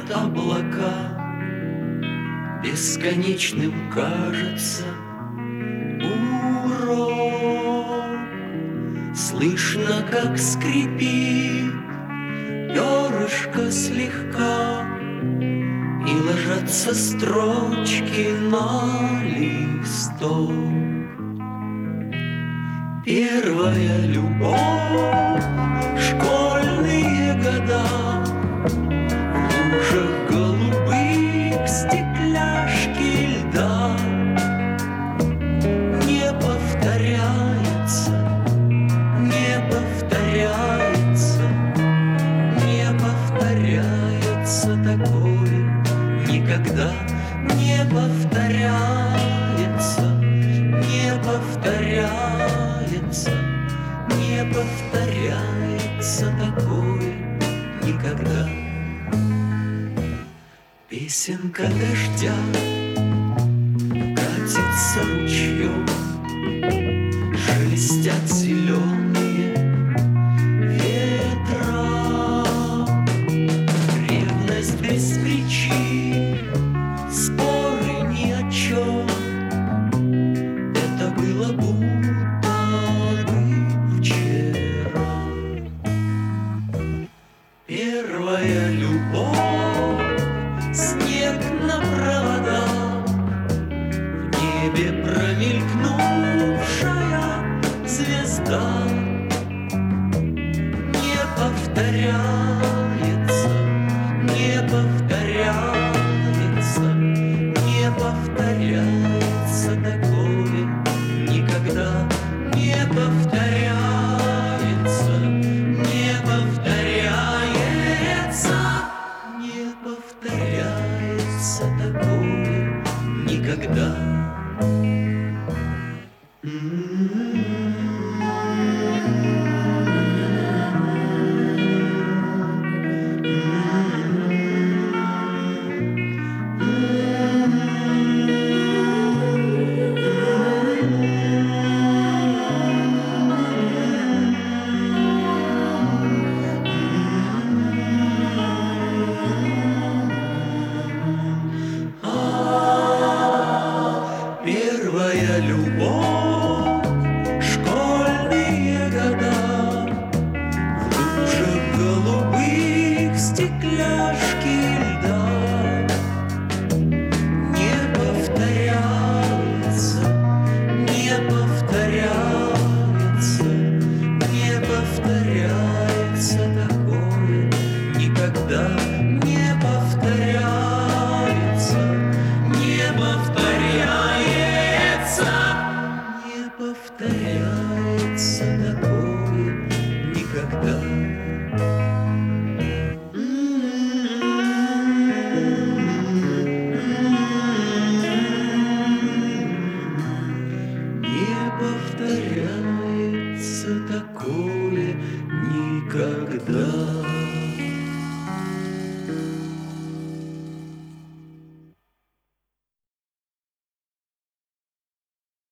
кружат облака, бесконечным кажется урок. Слышно, как скрипит перышко слегка, и ложатся строчки на листок. Первая любовь, школьные года, в лужах голубых стекляшки льда. Не повторяется, не повторяется, не повторяется такое никогда. Не повторяется, не повторяется, не повторяется такое никогда. Песенка дождя катится ручьем, шелестят зеленые ветра. Ревность без причин, споры ни о чем. Это было будто бы вчера. Первая любовь, снег на проводах, в небе промелькнувшая звезда. Не повторяется, не повторяется, не повторяется такое никогда. Не повторяется, не повторяется, не повторяется такое никогда. Первая любовь, школьные года, в лужах голубых стекляшки льда. Не повторяется, не повторяется, не повторяется такое никогда. Не повторяется, не повторяется, не повторяется такое никогда. Не повторяется такое никогда.